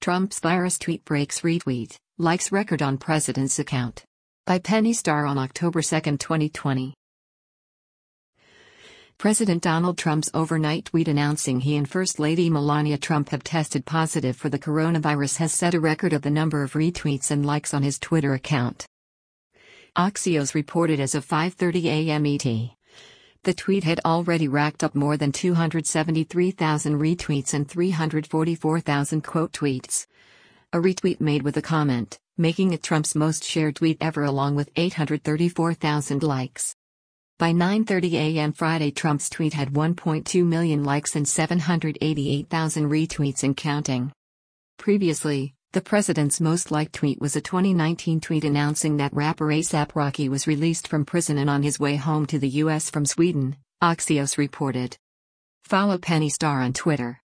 Trump's virus tweet breaks retweet, likes record on president's account. By Penny Starr on October 2, 2020. President Donald Trump's overnight tweet announcing he and First Lady Melania Trump have tested positive for the coronavirus has set a record of the number of retweets and likes on his Twitter account. Axios reported as of 5:30 a.m. ET. The tweet had already racked up more than 273,000 retweets and 344,000 quote tweets. A retweet made with a comment, making it Trump's most shared tweet ever along with 834,000 likes. By 9:30 a.m. Friday, Trump's tweet had 1.2 million likes and 788,000 retweets and counting. Previously, the president's most liked tweet was a 2019 tweet announcing that rapper A$AP Rocky was released from prison and on his way home to the U.S. from Sweden, Axios reported. Follow Penny Starr on Twitter.